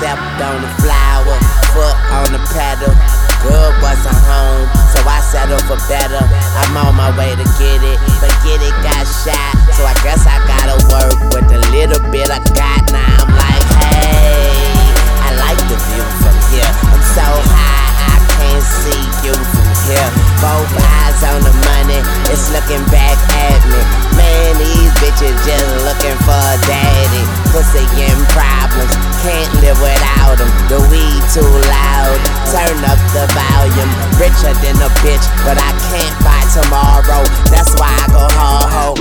stepped on the flower, foot on the pedal. Good wasn't home, so I settled for better. I'm on my way to get it, but get it got shot. So I guess I gotta work with the little bit I got. Now I'm like, hey, I like the view from here. I'm so high, I can't see you from here. Both eyes on the money, it's looking back at me. Man, these bitches just looking for a daddy. Pussy in problems, can't live without them. The weed too loud, turn up the volume. Richer than a bitch, but I can't buy tomorrow. That's why I go hard.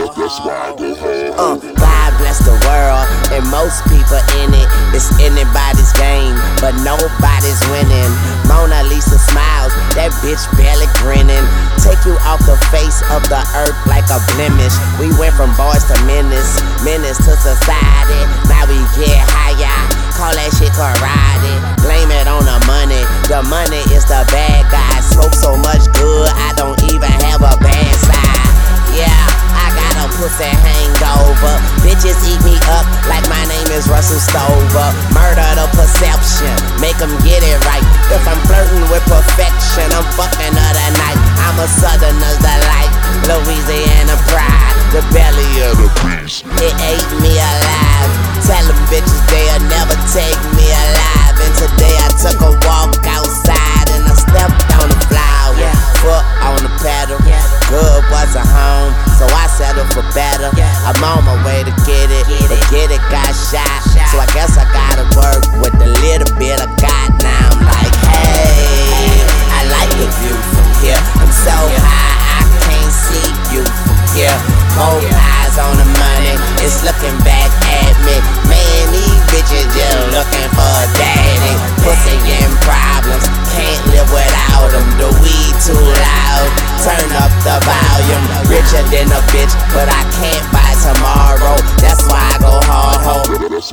God bless the world, and most people in it. It's anybody's game, but nobody's winning. Mona Lisa smiles, that bitch barely grinning. Take you off the face of the earth like a blemish. We went from boys to menace, menace to society. Now we get higher, call that shit karate. Blame it on the money is the bad guy. Smoke so much good, I don't even have a bad side. Yeah, I got a pussy hangover. Bitches eat me up like my name is Russell Stover. Murder the perception, make them get it right. If I'm flirting with perfection, I'm fucking her tonight. I'm a southerner's delight, Louisiana pride, the belly of the beast. It ate me alive. Tell them bitches they'll never take me alive. And today I took a walk outside and I stepped on the flower, foot on the pedal. Good wasn't home, so I settled for better. I'm on my way to get it, but get it got shot. So I guess I gotta work with the little bit I got. Now I'm like, hey, I like the view from here. I'm so high, I can't see you from here. Both eyes on the money, it's looking back at me. Man, these bitches just looking for a daddy. Pussy in problems, can't live without them. The weed too loud, turn up the volume. Richer than a bitch, but I can't buy tomorrow. That's why I go hard, ho.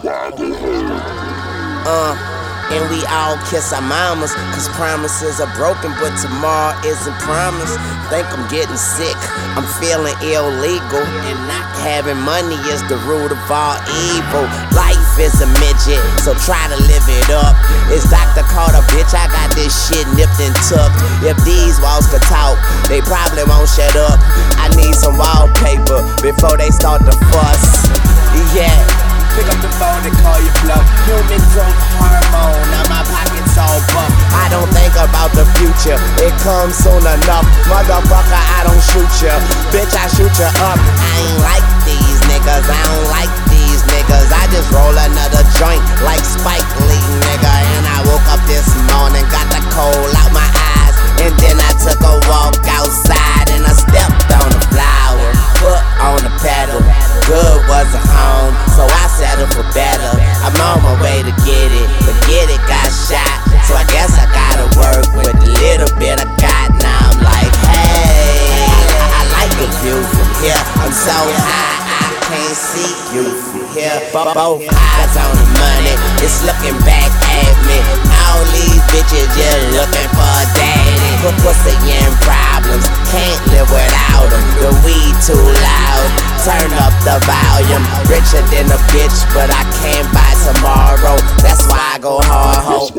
And we all kiss our mamas, cause promises are broken, but tomorrow isn't promised. Think I'm getting sick, I'm feeling illegal, and not having money is the root of all evil. Life is a midget, so try to live it up. It's Dr. Carter, bitch, I got this shit nipped and tucked. If these walls could talk, they probably won't shut up. I need some wallpaper before they start to fuss. Yeah. Pick up the phone and call you bluff. Human growth hormone, now my pockets all buff. I don't think about the future, it comes soon enough. Motherfucker, I don't shoot ya, bitch, I shoot ya up. I ain't like these niggas, I don't like these niggas. I just roll another joint like Spike Lee, nigga. And I woke up this morning, got the cold out my eyes. And then I took a walk outside and I stepped on the flower, foot on the pedal. Good wasn't home, so I settled for better. I'm on my way to get it, but get it got shot. So I guess I gotta work with the little bit I got. Now I'm like, hey, I like the view from here. I'm so high, I can't see you from here. Both eyes on the money, it's looking back at me. All these bitches just looking for a daddy. Put pussy in problems, can't live without them. The weed too loud, turn up the volume. Richer than a bitch, but I can't buy tomorrow. That's why I go hard, ho.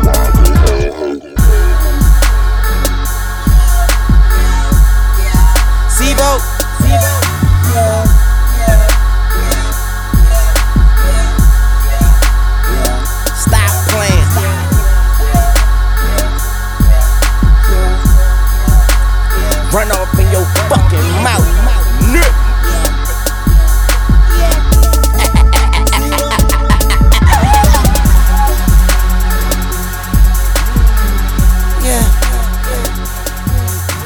Sibo, stop playing. Run off in your fucking mouth, nigga.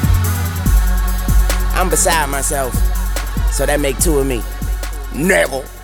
I'm beside myself, so that make two of me. Never.